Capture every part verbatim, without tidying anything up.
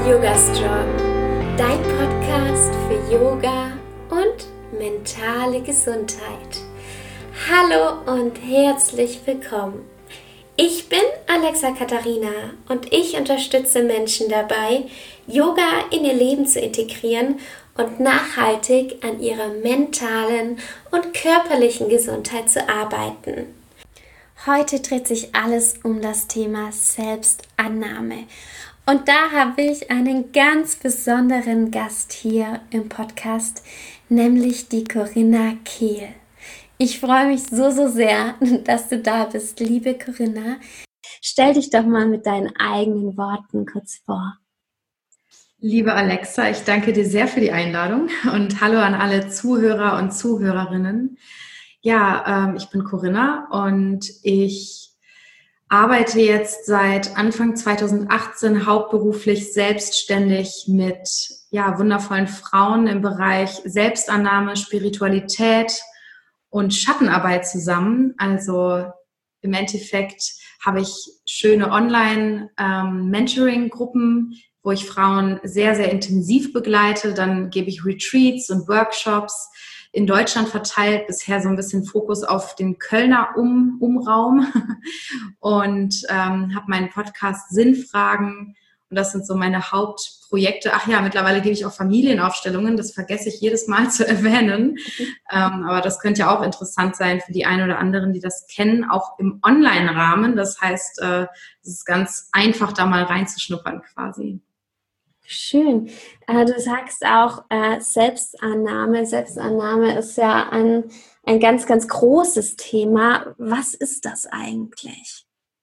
Yoga Strong, dein Podcast für Yoga und mentale Gesundheit. Hallo und herzlich willkommen. Ich bin Alexa Katharina und ich unterstütze Menschen dabei, Yoga in ihr Leben zu integrieren und nachhaltig an ihrer mentalen und körperlichen Gesundheit zu arbeiten. Heute dreht sich alles um das Thema Selbstannahme. Und da habe ich einen ganz besonderen Gast hier im Podcast, nämlich die Corinna Kehl. Ich freue mich so, so sehr, dass du da bist, liebe Corinna. Stell dich doch mal mit deinen eigenen Worten kurz vor. Liebe Alexa, ich danke dir sehr für die Einladung und hallo an alle Zuhörer und Zuhörerinnen. Ja, ähm, ich bin Corinna und ich arbeite jetzt seit Anfang zweitausendachtzehn hauptberuflich selbstständig mit ja, wundervollen Frauen im Bereich Selbstannahme, Spiritualität und Schattenarbeit zusammen. Also im Endeffekt habe ich schöne Online-Mentoring-Gruppen, wo ich Frauen sehr, sehr intensiv begleite. Dann gebe ich Retreats und Workshops in Deutschland verteilt, bisher so ein bisschen Fokus auf den Kölner um, Umraum und ähm, habe meinen Podcast Sinnfragen und das sind so meine Hauptprojekte. Ach ja, mittlerweile gebe ich auch Familienaufstellungen, das vergesse ich jedes Mal zu erwähnen, mhm. ähm, aber das könnte ja auch interessant sein für die einen oder anderen, die das kennen, auch im Online-Rahmen. Das heißt, äh, es ist ganz einfach, da mal reinzuschnuppern quasi. Schön. Du sagst auch äh, Selbstannahme. Selbstannahme ist ja ein, ein ganz, ganz großes Thema. Was ist das eigentlich?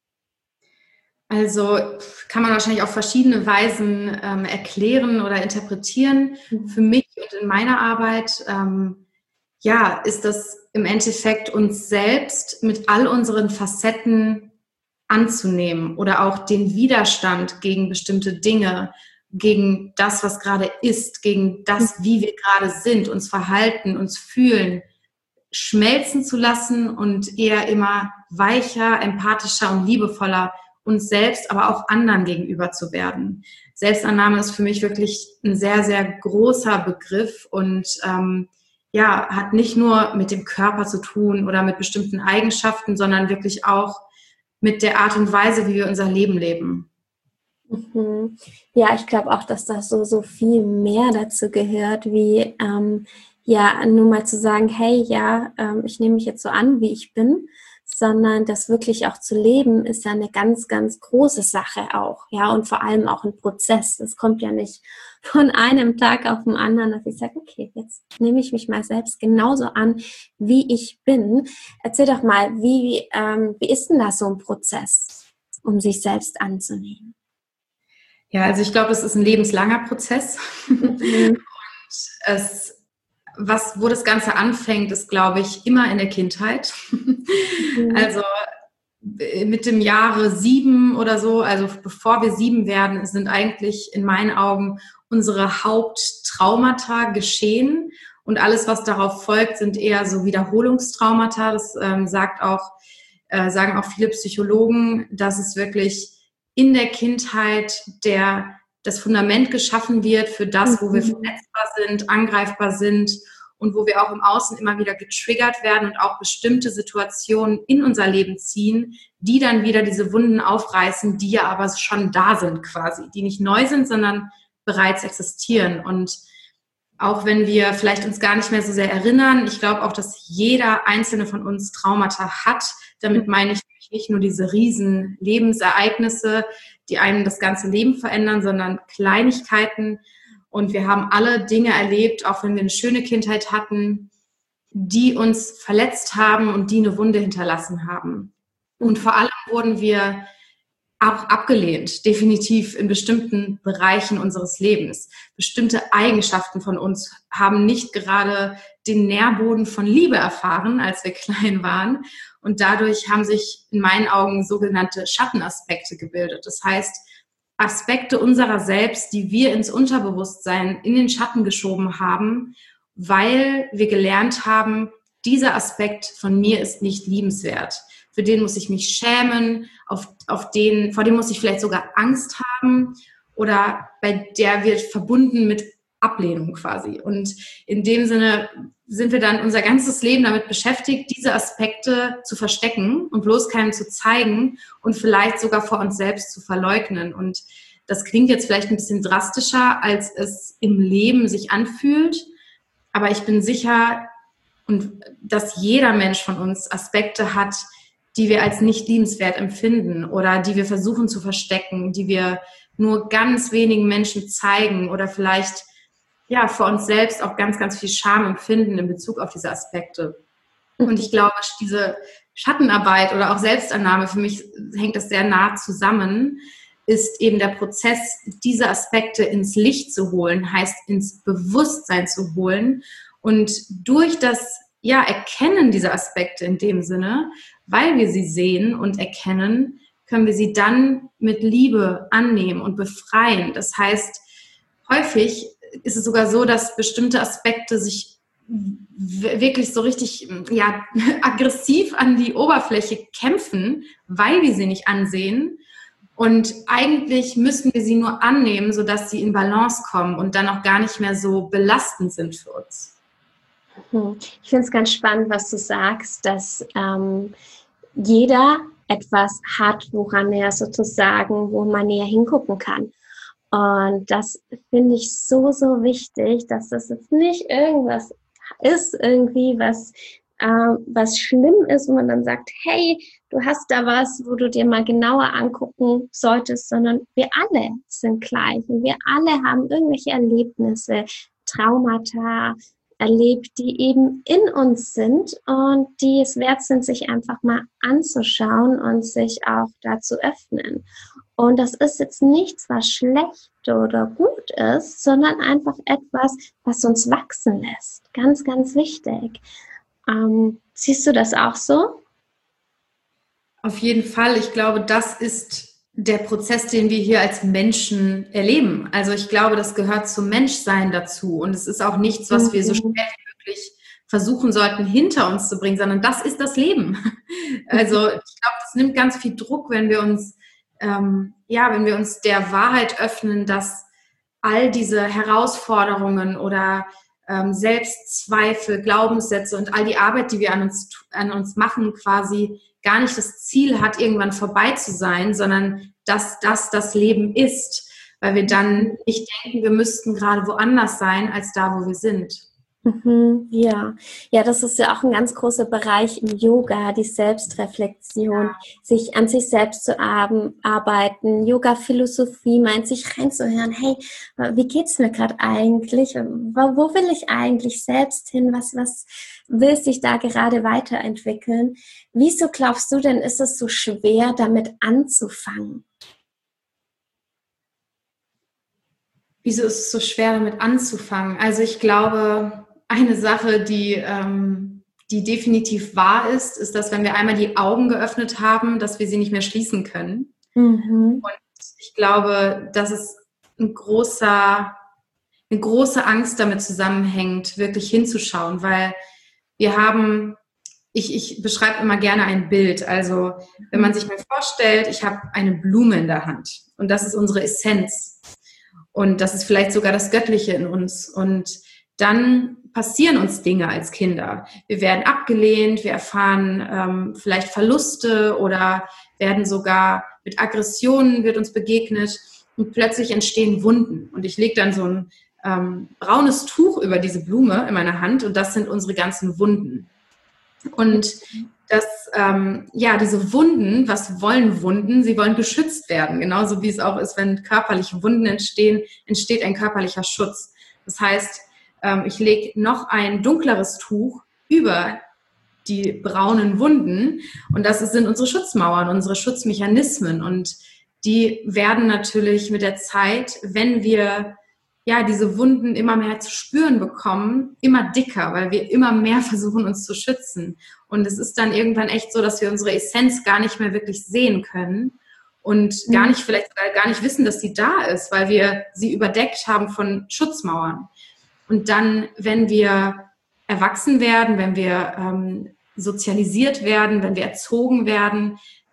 Also kann man wahrscheinlich auf verschiedene Weisen ähm, erklären oder interpretieren. Mhm. Für mich und in meiner Arbeit ähm, ja, ist das im Endeffekt uns selbst mit all unseren Facetten anzunehmen oder auch den Widerstand gegen bestimmte Dinge, gegen das, was gerade ist, gegen das, wie wir gerade sind, uns verhalten, uns fühlen, schmelzen zu lassen und eher immer weicher, empathischer und liebevoller uns selbst, aber auch anderen gegenüber zu werden. Selbstannahme ist für mich wirklich ein sehr, sehr großer Begriff und ähm, ja, hat nicht nur mit dem Körper zu tun oder mit bestimmten Eigenschaften, sondern wirklich auch mit der Art und Weise, wie wir unser Leben leben. Mhm. Ja, ich glaube auch, dass das so, so viel mehr dazu gehört, wie ähm, ja, nur mal zu sagen, hey, ja, ähm, ich nehme mich jetzt so an, wie ich bin, sondern das wirklich auch zu leben, ist ja eine ganz, ganz große Sache auch, ja, und vor allem auch ein Prozess. Das kommt ja nicht von einem Tag auf den anderen, dass ich sage, okay, jetzt nehme ich mich mal selbst genauso an, wie ich bin. Erzähl doch mal, wie, ähm, wie ist denn da so ein Prozess, um sich selbst anzunehmen? Ja, also ich glaube, es ist ein lebenslanger Prozess. Mhm. Und es, was, wo das Ganze anfängt, ist, glaube ich, immer in der Kindheit. Mhm. Also mit dem Jahre sieben oder so, also bevor wir sieben werden, sind eigentlich in meinen Augen unsere Haupttraumata geschehen. Und alles, was darauf folgt, sind eher so Wiederholungstraumata. Das ähm, sagt auch, äh, sagen auch viele Psychologen, dass es wirklich in der Kindheit der, das Fundament geschaffen wird für das, wo wir verletzbar sind, angreifbar sind und wo wir auch im Außen immer wieder getriggert werden und auch bestimmte Situationen in unser Leben ziehen, die dann wieder diese Wunden aufreißen, die ja aber schon da sind quasi, die nicht neu sind, sondern bereits existieren. Und auch wenn wir vielleicht uns gar nicht mehr so sehr erinnern, ich glaube auch, dass jeder einzelne von uns Traumata hat. Damit meine ich nicht nur diese riesen Lebensereignisse, die einem das ganze Leben verändern, sondern Kleinigkeiten. Und wir haben alle Dinge erlebt, auch wenn wir eine schöne Kindheit hatten, die uns verletzt haben und die eine Wunde hinterlassen haben. Und vor allem wurden wir auch abgelehnt, definitiv in bestimmten Bereichen unseres Lebens. Bestimmte Eigenschaften von uns haben nicht gerade den Nährboden von Liebe erfahren, als wir klein waren. Und dadurch haben sich in meinen Augen sogenannte Schattenaspekte gebildet. Das heißt, Aspekte unserer selbst, die wir ins Unterbewusstsein, in den Schatten geschoben haben, weil wir gelernt haben, dieser Aspekt von mir ist nicht liebenswert. Für den muss ich mich schämen, auf, auf den, vor dem muss ich vielleicht sogar Angst haben. oder bei der wird verbunden mit Ablehnung quasi. Und in dem Sinne sind wir dann unser ganzes Leben damit beschäftigt, diese Aspekte zu verstecken und bloß keinem zu zeigen und vielleicht sogar vor uns selbst zu verleugnen. Und das klingt jetzt vielleicht ein bisschen drastischer, als es im Leben sich anfühlt. Aber ich bin sicher, und dass jeder Mensch von uns Aspekte hat, die wir als nicht liebenswert empfinden oder die wir versuchen zu verstecken, die wir nur ganz wenigen Menschen zeigen oder vielleicht ja vor uns selbst auch ganz, ganz viel Scham empfinden in Bezug auf diese Aspekte. Und ich glaube, diese Schattenarbeit oder auch Selbstannahme, für mich hängt das sehr nah zusammen, ist eben der Prozess, diese Aspekte ins Licht zu holen, heißt ins Bewusstsein zu holen. Und durch das ja, Erkennen dieser Aspekte in dem Sinne, weil wir sie sehen und erkennen, können wir sie dann mit Liebe annehmen und befreien. Das heißt, häufig ist es sogar so, dass bestimmte Aspekte sich wirklich so richtig ja, aggressiv an die Oberfläche kämpfen, weil wir sie nicht ansehen. Und eigentlich müssen wir sie nur annehmen, sodass sie in Balance kommen und dann auch gar nicht mehr so belastend sind für uns. Ich finde es ganz spannend, was du sagst, dass ähm, jeder etwas hat, woran er sozusagen, wo man näher hingucken kann. Und das finde ich so, so wichtig, dass das jetzt nicht irgendwas ist, irgendwie was, äh, was schlimm ist, wo man dann sagt, hey, du hast da was, wo du dir mal genauer angucken solltest, sondern wir alle sind gleich und wir alle haben irgendwelche Erlebnisse, Traumata erlebt, die eben in uns sind und die es wert sind, sich einfach mal anzuschauen und sich auch da zu öffnen. Und das ist jetzt nichts, was schlecht oder gut ist, sondern einfach etwas, was uns wachsen lässt. Ganz, ganz wichtig. Ähm, siehst du das auch so? Auf jeden Fall. Ich glaube, das ist der Prozess, den wir hier als Menschen erleben. Also ich glaube, das gehört zum Menschsein dazu. Und es ist auch nichts, was wir so schnell wie möglich versuchen sollten, hinter uns zu bringen, sondern das ist das Leben. Also ich glaube, das nimmt ganz viel Druck, wenn wir uns, ähm, ja, wenn wir uns der Wahrheit öffnen, dass all diese Herausforderungen oder ähm, Selbstzweifel, Glaubenssätze und all die Arbeit, die wir an uns, an uns machen, quasi gar nicht das Ziel hat, irgendwann vorbei zu sein, sondern dass das das Leben ist, weil wir dann nicht denken, wir müssten gerade woanders sein, als da, wo wir sind. Mhm, ja. Ja, das ist ja auch ein ganz großer Bereich im Yoga, die Selbstreflexion, ja. Sich an sich selbst zu arbeiten. Yoga-Philosophie meint, sich reinzuhören, hey, wie geht's mir gerade eigentlich? Wo will ich eigentlich selbst hin? Was, was will sich da gerade weiterentwickeln? Wieso glaubst du denn, ist es so schwer, damit anzufangen? Wieso ist es so schwer, damit anzufangen? Also ich glaube, eine Sache, die, ähm, die definitiv wahr ist, ist, dass wenn wir einmal die Augen geöffnet haben, dass wir sie nicht mehr schließen können. Mhm. Und ich glaube, dass es ein großer, eine große Angst damit zusammenhängt, wirklich hinzuschauen, weil wir haben, ich, ich beschreibe immer gerne ein Bild. Also wenn man sich mal vorstellt, ich habe eine Blume in der Hand und das ist unsere Essenz. Und das ist vielleicht sogar das Göttliche in uns. Und dann passieren uns Dinge als Kinder. Wir werden abgelehnt, wir erfahren ähm, vielleicht Verluste oder werden sogar mit Aggressionen wird uns begegnet und plötzlich entstehen Wunden. Und ich lege dann so ein ähm, braunes Tuch über diese Blume in meiner Hand und das sind unsere ganzen Wunden. Und dass, ähm, ja, diese Wunden, was wollen Wunden? Sie wollen geschützt werden. Genauso wie es auch ist, wenn körperliche Wunden entstehen, entsteht ein körperlicher Schutz. Das heißt, ähm, ich lege noch ein dunkleres Tuch über die braunen Wunden und das sind unsere Schutzmauern, unsere Schutzmechanismen und die werden natürlich mit der Zeit, wenn wir ja, diese Wunden immer mehr zu spüren bekommen, immer dicker, weil wir immer mehr versuchen, uns zu schützen. Und es ist dann irgendwann echt so, dass wir unsere Essenz gar nicht mehr wirklich sehen können und mhm. gar nicht, vielleicht sogar gar nicht wissen, dass sie da ist, weil wir sie überdeckt haben von Schutzmauern. Und dann, wenn wir erwachsen werden, wenn wir ähm, sozialisiert werden, wenn wir erzogen werden,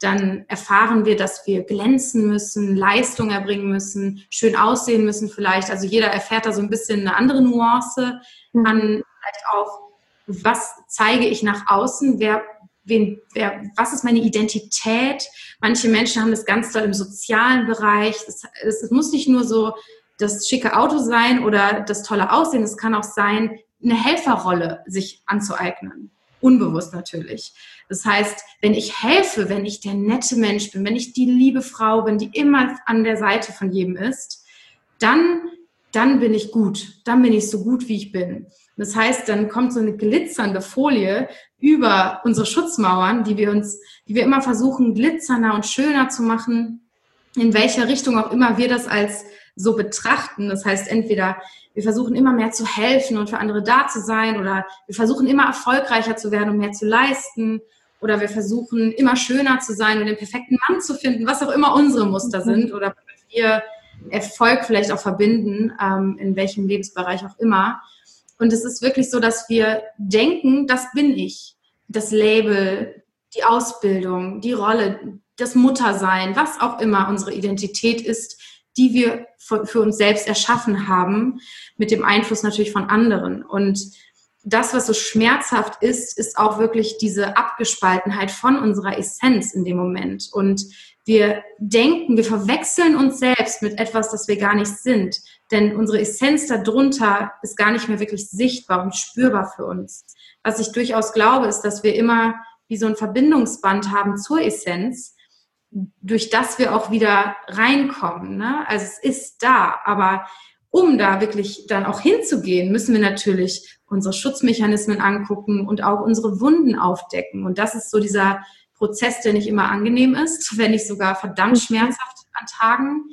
dann erfahren wir, dass wir glänzen müssen, Leistung erbringen müssen, schön aussehen müssen vielleicht. Also jeder erfährt da so ein bisschen eine andere Nuance mhm. an, vielleicht auch, was zeige ich nach außen, wer, wen, wer, was ist meine Identität. Manche Menschen haben das ganz doll im sozialen Bereich. Es, es, es muss nicht nur so das schicke Auto sein oder das tolle Aussehen, es kann auch sein, eine Helferrolle sich anzueignen. Unbewusst natürlich. Das heißt, wenn ich helfe, wenn ich der nette Mensch bin, wenn ich die liebe Frau bin, die immer an der Seite von jedem ist, dann, dann bin ich gut. Dann bin ich so gut, wie ich bin. Das heißt, dann kommt so eine glitzernde Folie über unsere Schutzmauern, die wir uns, die wir immer versuchen, glitzernder und schöner zu machen, in welcher Richtung auch immer wir das als so betrachten. Das heißt, entweder wir versuchen immer mehr zu helfen und für andere da zu sein, oder wir versuchen immer erfolgreicher zu werden und mehr zu leisten, oder wir versuchen immer schöner zu sein und den perfekten Mann zu finden, was auch immer unsere Muster sind oder wir Erfolg vielleicht auch verbinden, ähm, in welchem Lebensbereich auch immer. Und es ist wirklich so, dass wir denken, das bin ich. Das Label, die Ausbildung, die Rolle, das Muttersein, was auch immer unsere Identität ist, die wir für uns selbst erschaffen haben, mit dem Einfluss natürlich von anderen. Und das, was so schmerzhaft ist, ist auch wirklich diese Abgespaltenheit von unserer Essenz in dem Moment. Und wir denken, wir verwechseln uns selbst mit etwas, das wir gar nicht sind. Denn unsere Essenz darunter ist gar nicht mehr wirklich sichtbar und spürbar für uns. Was ich durchaus glaube, ist, dass wir immer wie so ein Verbindungsband haben zur Essenz, durch das wir auch wieder reinkommen. Ne? Also es ist da, aber um da wirklich dann auch hinzugehen, müssen wir natürlich unsere Schutzmechanismen angucken und auch unsere Wunden aufdecken. Und das ist so dieser Prozess, der nicht immer angenehm ist, wenn nicht sogar verdammt schmerzhaft an Tagen.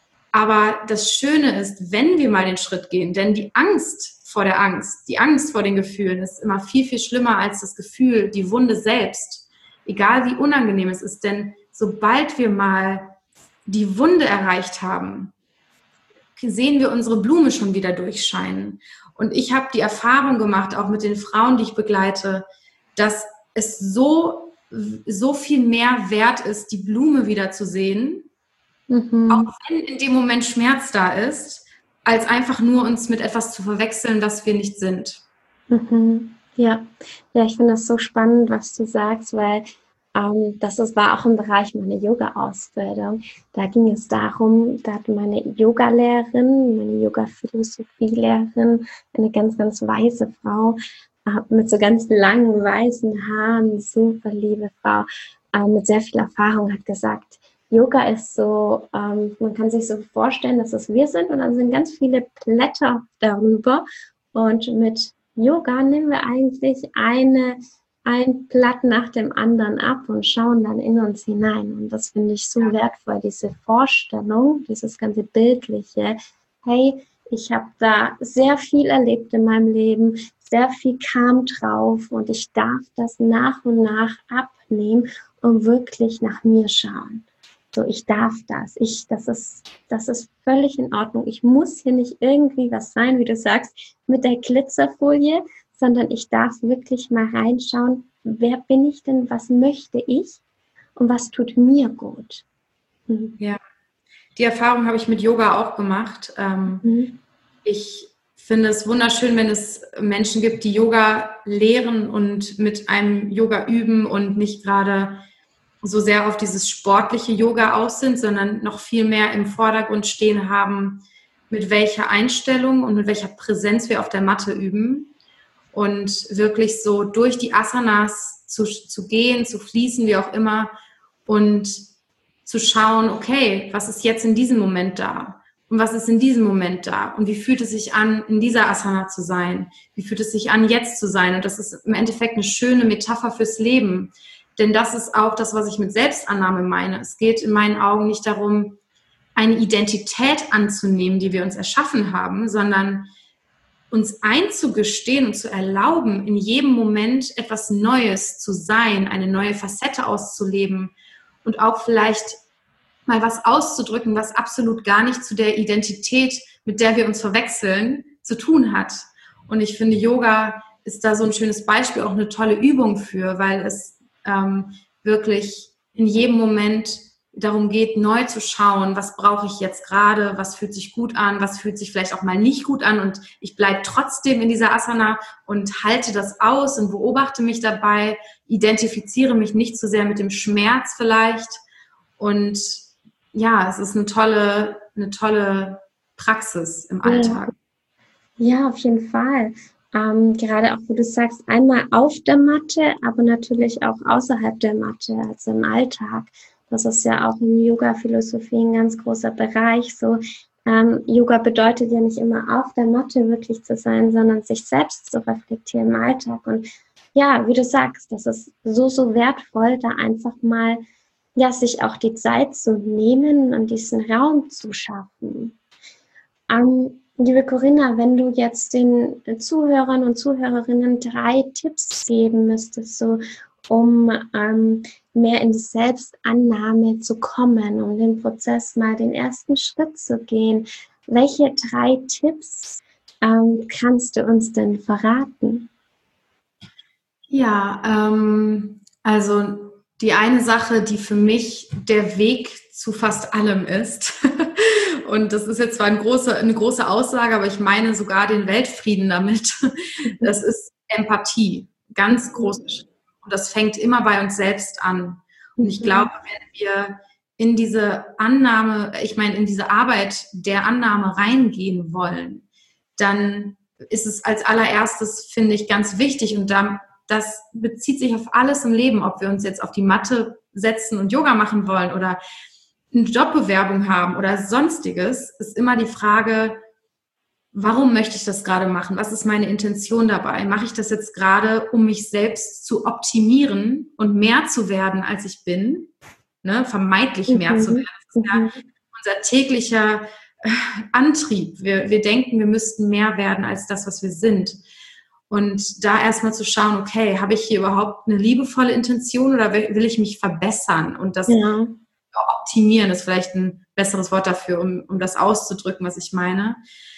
Aber das Schöne ist, wenn wir mal den Schritt gehen, denn die Angst vor der Angst, die Angst vor den Gefühlen ist immer viel, viel schlimmer als das Gefühl, die Wunde selbst, egal wie unangenehm es ist, denn sobald wir mal die Wunde erreicht haben, sehen wir unsere Blume schon wieder durchscheinen. Und ich habe die Erfahrung gemacht, auch mit den Frauen, die ich begleite, dass es so, so viel mehr wert ist, die Blume wieder zu sehen, mhm. auch wenn in dem Moment Schmerz da ist, als einfach nur uns mit etwas zu verwechseln, das wir nicht sind. Mhm. Ja. ja, ich finde das so spannend, was du sagst, weil Ähm, das ist, war auch im Bereich meiner Yoga-Ausbildung. Da ging es darum, da hat meine Yoga-Lehrerin, meine Yoga-Philosophie-Lehrerin, eine ganz, ganz weiße Frau, äh, mit so ganz langen, weißen Haaren, super liebe Frau, äh, mit sehr viel Erfahrung, hat gesagt, Yoga ist so, ähm, man kann sich so vorstellen, dass es wir sind und dann sind ganz viele Blätter darüber. Und mit Yoga nehmen wir eigentlich eine ein Blatt nach dem anderen ab und schauen dann in uns hinein. Und das finde ich so wertvoll, diese Vorstellung, dieses ganze Bildliche. Hey, ich habe da sehr viel erlebt in meinem Leben, sehr viel kam drauf und ich darf das nach und nach abnehmen und wirklich nach mir schauen. So, ich darf das. Ich, das ist, das ist völlig in Ordnung. Ich muss hier nicht irgendwie was sein, wie du sagst, mit der Glitzerfolie, sondern ich darf wirklich mal reinschauen, wer bin ich denn, was möchte ich und was tut mir gut. Mhm. Ja, die Erfahrung habe ich mit Yoga auch gemacht. Ähm, mhm. Ich finde es wunderschön, wenn es Menschen gibt, die Yoga lehren und mit einem Yoga üben und nicht gerade so sehr auf dieses sportliche Yoga aus sind, sondern noch viel mehr im Vordergrund stehen haben, mit welcher Einstellung und mit welcher Präsenz wir auf der Matte üben. Und wirklich so durch die Asanas zu, zu gehen, zu fließen, wie auch immer, und zu schauen, okay, was ist jetzt in diesem Moment da? Und was ist in diesem Moment da? Und wie fühlt es sich an, in dieser Asana zu sein? Wie fühlt es sich an, jetzt zu sein? Und das ist im Endeffekt eine schöne Metapher fürs Leben. Denn das ist auch das, was ich mit Selbstannahme meine. Es geht in meinen Augen nicht darum, eine Identität anzunehmen, die wir uns erschaffen haben, sondern uns einzugestehen und zu erlauben, in jedem Moment etwas Neues zu sein, eine neue Facette auszuleben und auch vielleicht mal was auszudrücken, was absolut gar nicht zu der Identität, mit der wir uns verwechseln, zu tun hat. Und ich finde, Yoga ist da so ein schönes Beispiel, auch eine tolle Übung für, weil es ähm, wirklich in jedem Moment darum geht, neu zu schauen, was brauche ich jetzt gerade, was fühlt sich gut an, was fühlt sich vielleicht auch mal nicht gut an und ich bleibe trotzdem in dieser Asana und halte das aus und beobachte mich dabei, identifiziere mich nicht zu sehr mit dem Schmerz vielleicht und ja, es ist eine tolle, eine tolle Praxis im Alltag. Ja, ja, auf jeden Fall. Ähm, gerade auch, wo du sagst, einmal auf der Matte, aber natürlich auch außerhalb der Matte, also im Alltag. Das ist ja auch in Yoga-Philosophie ein ganz großer Bereich. So, ähm, Yoga bedeutet ja nicht immer auf der Matte wirklich zu sein, sondern sich selbst zu reflektieren im Alltag. Und ja, wie du sagst, das ist so, so wertvoll, da einfach mal, ja, sich auch die Zeit zu nehmen und diesen Raum zu schaffen. Ähm, liebe Corinna, wenn du jetzt den Zuhörern und Zuhörerinnen drei Tipps geben müsstest, so um ähm, mehr in die Selbstannahme zu kommen, um den Prozess mal den ersten Schritt zu gehen. Welche drei Tipps ähm, kannst du uns denn verraten? Ja, ähm, also die eine Sache, die für mich der Weg zu fast allem ist, und das ist jetzt zwar eine große, eine große Aussage, aber ich meine sogar den Weltfrieden damit, das ist Empathie, ganz groß geschrieben. Und das fängt immer bei uns selbst an. Und ich glaube, wenn wir in diese Annahme, ich meine, in diese Arbeit der Annahme reingehen wollen, dann ist es als allererstes, finde ich, ganz wichtig. Und da, das bezieht sich auf alles im Leben, ob wir uns jetzt auf die Matte setzen und Yoga machen wollen oder eine Jobbewerbung haben oder sonstiges, ist immer die Frage, warum möchte ich das gerade machen? Was ist meine Intention dabei? Mache ich das jetzt gerade, um mich selbst zu optimieren und mehr zu werden, als ich bin? Ne? Vermeintlich mehr mhm. zu werden. Das ist ja unser täglicher äh, Antrieb. Wir, wir denken, wir müssten mehr werden als das, was wir sind. Und da erstmal zu schauen, okay, habe ich hier überhaupt eine liebevolle Intention oder will ich mich verbessern? Und das ja. optimieren ist vielleicht ein besseres Wort dafür, um, um das auszudrücken, was ich meine.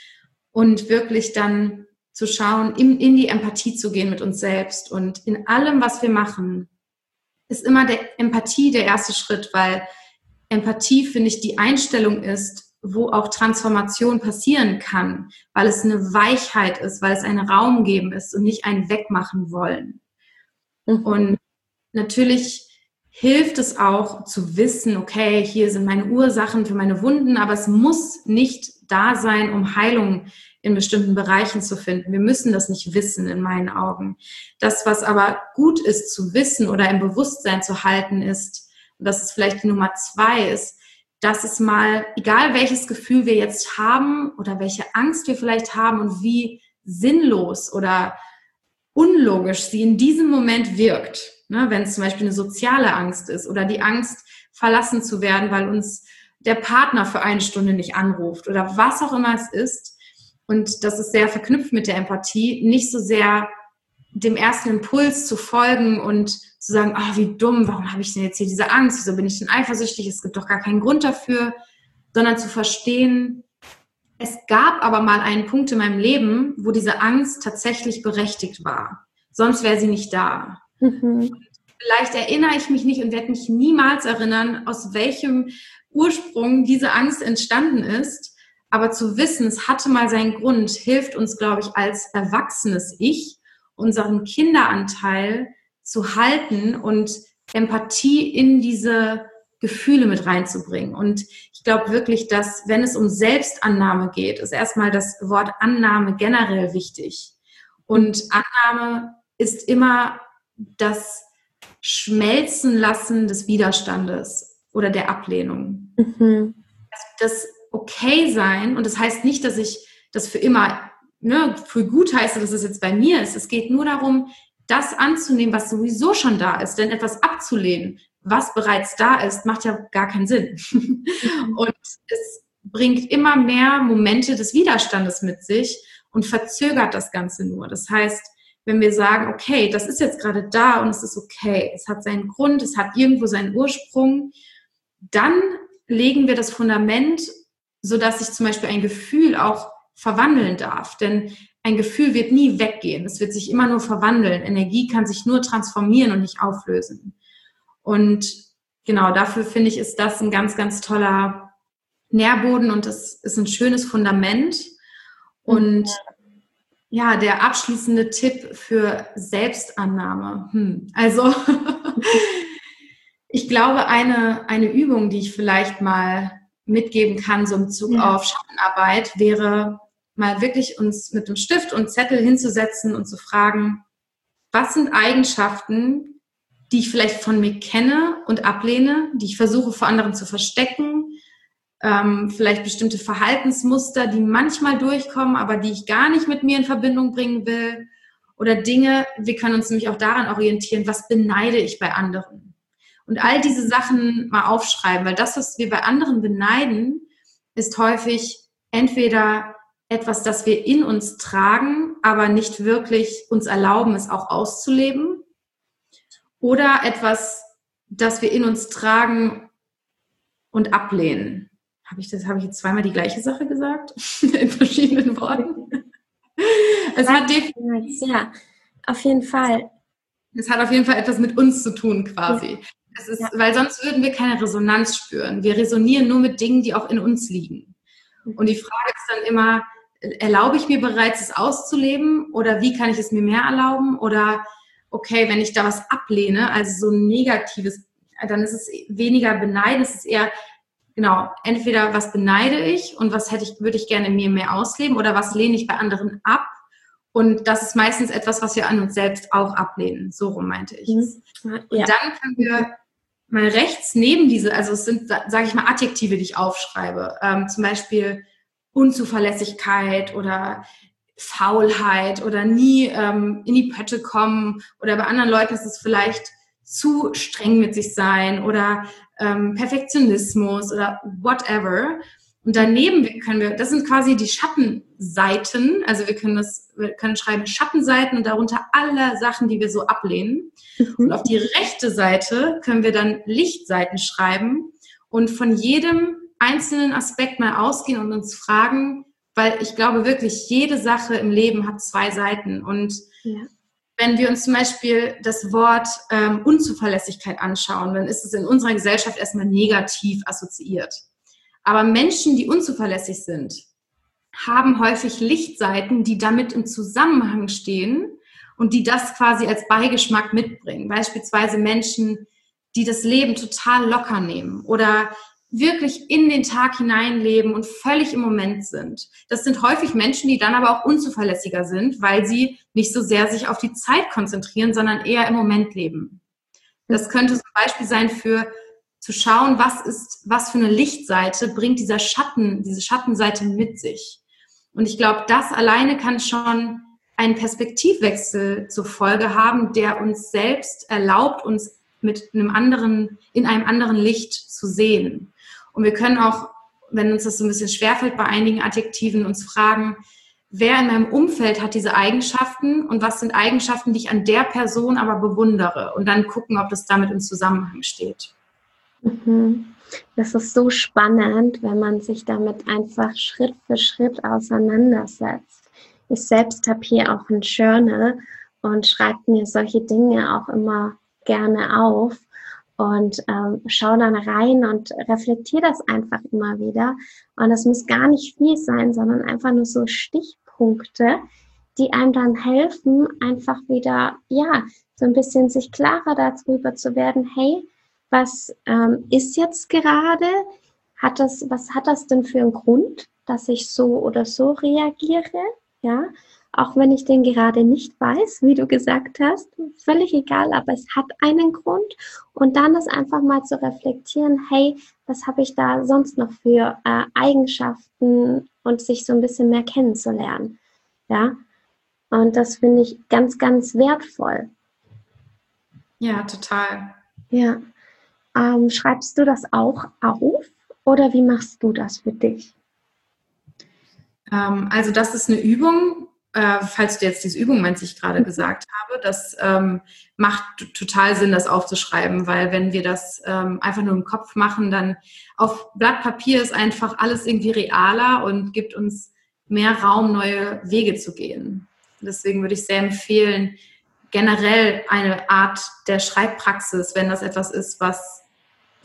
Und wirklich dann zu schauen, in, in die Empathie zu gehen mit uns selbst. Und in allem, was wir machen, ist immer der Empathie der erste Schritt, weil Empathie, finde ich, die Einstellung ist, wo auch Transformation passieren kann, weil es eine Weichheit ist, weil es einen Raum geben ist und nicht ein Wegmachen wollen. Mhm. Und natürlich hilft es auch zu wissen, okay, hier sind meine Ursachen für meine Wunden, aber es muss nicht da sein, um Heilung in bestimmten Bereichen zu finden. Wir müssen das nicht wissen, in meinen Augen. Das, was aber gut ist zu wissen oder im Bewusstsein zu halten ist, und das ist vielleicht die Nummer zwei, ist, dass es mal, egal welches Gefühl wir jetzt haben oder welche Angst wir vielleicht haben und wie sinnlos oder unlogisch sie in diesem Moment wirkt, ne, wenn es zum Beispiel eine soziale Angst ist oder die Angst, verlassen zu werden, weil uns der Partner für eine Stunde nicht anruft oder was auch immer es ist. Und das ist sehr verknüpft mit der Empathie, nicht so sehr dem ersten Impuls zu folgen und zu sagen, oh, wie dumm, warum habe ich denn jetzt hier diese Angst, wieso bin ich denn eifersüchtig, es gibt doch gar keinen Grund dafür, sondern zu verstehen, es gab aber mal einen Punkt in meinem Leben, wo diese Angst tatsächlich berechtigt war. Sonst wäre sie nicht da. Mhm. Vielleicht erinnere ich mich nicht und werde mich niemals erinnern, aus welchem Ursprung diese Angst entstanden ist. Aber zu wissen, es hatte mal seinen Grund, hilft uns, glaube ich, als erwachsenes Ich, unseren Kinderanteil zu halten und Empathie in diese Gefühle mit reinzubringen. Und ich glaube wirklich, dass, wenn es um Selbstannahme geht, ist erstmal das Wort Annahme generell wichtig. Und Annahme ist immer das Schmelzen lassen des Widerstandes oder der Ablehnung. Mhm. Das okay sein, und das heißt nicht, dass ich das für immer, ne, für gut heiße, dass es jetzt bei mir ist. Es geht nur darum, das anzunehmen, was sowieso schon da ist. Denn etwas abzulehnen, was bereits da ist, macht ja gar keinen Sinn. Und es bringt immer mehr Momente des Widerstandes mit sich und verzögert das Ganze nur. Das heißt, wenn wir sagen, okay, das ist jetzt gerade da und es ist okay, es hat seinen Grund, es hat irgendwo seinen Ursprung, dann legen wir das Fundament, sodass sich zum Beispiel ein Gefühl auch verwandeln darf. Denn ein Gefühl wird nie weggehen, es wird sich immer nur verwandeln. Energie kann sich nur transformieren und nicht auflösen. Und genau, dafür finde ich, ist das ein ganz, ganz toller Nährboden und das ist ein schönes Fundament. Und ja, der abschließende Tipp für Selbstannahme. Hm. Also ich glaube, eine, eine Übung, die ich vielleicht mal mitgeben kann, so in Bezug ja. auf Schattenarbeit, wäre mal wirklich uns mit dem Stift und Zettel hinzusetzen und zu fragen, was sind Eigenschaften, die ich vielleicht von mir kenne und ablehne, die ich versuche vor anderen zu verstecken, ähm, vielleicht bestimmte Verhaltensmuster, die manchmal durchkommen, aber die ich gar nicht mit mir in Verbindung bringen will, oder Dinge, wir können uns nämlich auch daran orientieren, was beneide ich bei anderen. Und all diese Sachen mal aufschreiben, weil das, was wir bei anderen beneiden, ist häufig entweder etwas, das wir in uns tragen, aber nicht wirklich uns erlauben, es auch auszuleben, oder etwas, das wir in uns tragen und ablehnen. Habe ich das, habe ich jetzt zweimal die gleiche Sache gesagt? In verschiedenen Worten? Es hat definitiv, ja, auf jeden Fall. Es hat auf jeden Fall etwas mit uns zu tun, quasi. Ja. Es ist, ja. Weil sonst würden wir keine Resonanz spüren. Wir resonieren nur mit Dingen, die auch in uns liegen. Und die Frage ist dann immer, erlaube ich mir bereits, es auszuleben? Oder wie kann ich es mir mehr erlauben? Oder, okay, wenn ich da was ablehne, also so ein negatives, dann ist es weniger beneiden, es ist eher, genau, entweder was beneide ich und was hätte ich, würde ich gerne in mir mehr ausleben, oder was lehne ich bei anderen ab? Und das ist meistens etwas, was wir an uns selbst auch ablehnen. So rum meinte ich es. Ja. Und dann können wir mal rechts neben diese, also es sind, sage ich mal, Adjektive, die ich aufschreibe. Ähm, zum Beispiel Unzuverlässigkeit oder Faulheit oder nie ähm, in die Pötte kommen. Oder bei anderen Leuten ist es vielleicht zu streng mit sich sein oder ähm, Perfektionismus oder whatever. Und daneben können wir, das sind quasi die Schattenseiten, also wir können das, wir können schreiben Schattenseiten und darunter alle Sachen, die wir so ablehnen. Mhm. Und auf die rechte Seite können wir dann Lichtseiten schreiben und von jedem einzelnen Aspekt mal ausgehen und uns fragen, weil ich glaube wirklich, jede Sache im Leben hat zwei Seiten. Und ja. wenn wir uns zum Beispiel das Wort ähm, Unzuverlässigkeit anschauen, dann ist es in unserer Gesellschaft erstmal negativ assoziiert. Aber Menschen, die unzuverlässig sind, haben häufig Lichtseiten, die damit im Zusammenhang stehen und die das quasi als Beigeschmack mitbringen. Beispielsweise Menschen, die das Leben total locker nehmen oder wirklich in den Tag hineinleben und völlig im Moment sind. Das sind häufig Menschen, die dann aber auch unzuverlässiger sind, weil sie nicht so sehr sich auf die Zeit konzentrieren, sondern eher im Moment leben. Das könnte zum Beispiel sein für zu schauen, was ist, was für eine Lichtseite bringt dieser Schatten, diese Schattenseite mit sich. Und ich glaube, das alleine kann schon einen Perspektivwechsel zur Folge haben, der uns selbst erlaubt, uns mit einem anderen, in einem anderen Licht zu sehen. Und wir können auch, wenn uns das so ein bisschen schwerfällt bei einigen Adjektiven, uns fragen, wer in meinem Umfeld hat diese Eigenschaften und was sind Eigenschaften, die ich an der Person aber bewundere? Und dann gucken, ob das damit im Zusammenhang steht. Das ist so spannend, wenn man sich damit einfach Schritt für Schritt auseinandersetzt. Ich selbst habe hier auch ein Journal und schreibe mir solche Dinge auch immer gerne auf und ähm, schaue dann rein und reflektiere das einfach immer wieder. Und das muss gar nicht viel sein, sondern einfach nur so Stichpunkte, die einem dann helfen, einfach wieder, ja, so ein bisschen sich klarer darüber zu werden, hey, was ähm, ist jetzt gerade? Hat das, was hat das denn für einen Grund, dass ich so oder so reagiere? Ja, auch wenn ich den gerade nicht weiß, wie du gesagt hast, völlig egal, aber es hat einen Grund. Und dann ist einfach mal zu reflektieren, hey, was habe ich da sonst noch für äh, Eigenschaften und sich so ein bisschen mehr kennenzulernen. Ja, und das finde ich ganz, ganz wertvoll. Ja, total. Ja. Ähm, schreibst du das auch auf oder wie machst du das für dich? Ähm, also das ist eine Übung, äh, falls du jetzt diese Übung meinst, die ich gerade gesagt habe, das ähm, macht t- total Sinn, das aufzuschreiben, weil wenn wir das ähm, einfach nur im Kopf machen, dann auf Blatt Papier ist einfach alles irgendwie realer und gibt uns mehr Raum, neue Wege zu gehen. Deswegen würde ich sehr empfehlen, generell eine Art der Schreibpraxis, wenn das etwas ist, was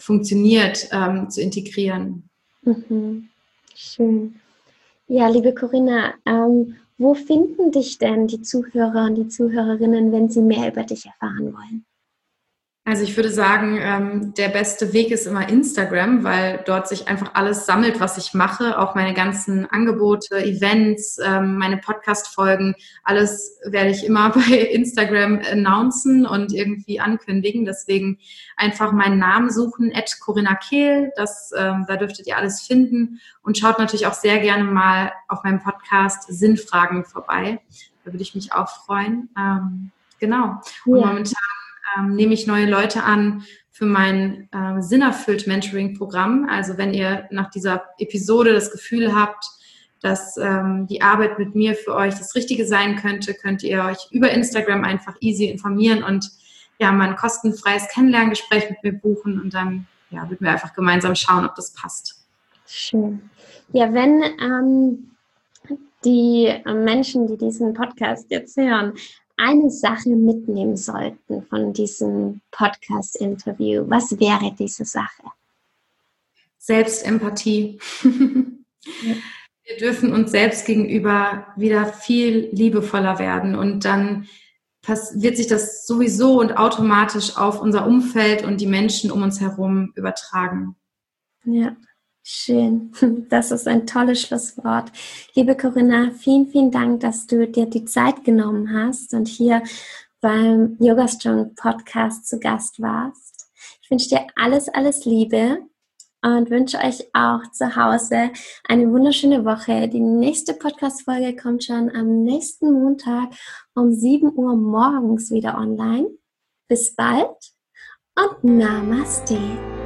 funktioniert, ähm, zu integrieren. Mhm. Schön. Ja, liebe Corinna, ähm, wo finden dich denn die Zuhörer und die Zuhörerinnen, wenn sie mehr über dich erfahren wollen? Also ich würde sagen, ähm, der beste Weg ist immer Instagram, weil dort sich einfach alles sammelt, was ich mache, auch meine ganzen Angebote, Events, ähm, meine Podcast-Folgen, alles werde ich immer bei Instagram announcen und irgendwie ankündigen. Deswegen einfach meinen Namen suchen, at Corinna Kehl, das, ähm, da dürftet ihr alles finden, und schaut natürlich auch sehr gerne mal auf meinem Podcast Sinnfragen vorbei. Da würde ich mich auch freuen. Ähm, genau. Und ja. momentan Ähm, nehme ich neue Leute an für mein äh, Sinnerfüllt Mentoring-Programm. Also wenn ihr nach dieser Episode das Gefühl habt, dass ähm, die Arbeit mit mir für euch das Richtige sein könnte, könnt ihr euch über Instagram einfach easy informieren und ja, mal ein kostenfreies Kennenlerngespräch mit mir buchen, und dann ja, würden wir einfach gemeinsam schauen, ob das passt. Schön. Ja, wenn ähm, die Menschen, die diesen Podcast jetzt hören, eine Sache mitnehmen sollten von diesem Podcast-Interview, was wäre diese Sache? Selbstempathie. Ja. Wir dürfen uns selbst gegenüber wieder viel liebevoller werden, und dann wird sich das sowieso und automatisch auf unser Umfeld und die Menschen um uns herum übertragen. Ja. Schön, das ist ein tolles Schlusswort. Liebe Corinna, vielen, vielen Dank, dass du dir die Zeit genommen hast und hier beim Yoga Strong Podcast zu Gast warst. Ich wünsche dir alles, alles Liebe und wünsche euch auch zu Hause eine wunderschöne Woche. Die nächste Podcast-Folge kommt schon am nächsten Montag um sieben Uhr morgens wieder online. Bis bald und Namaste.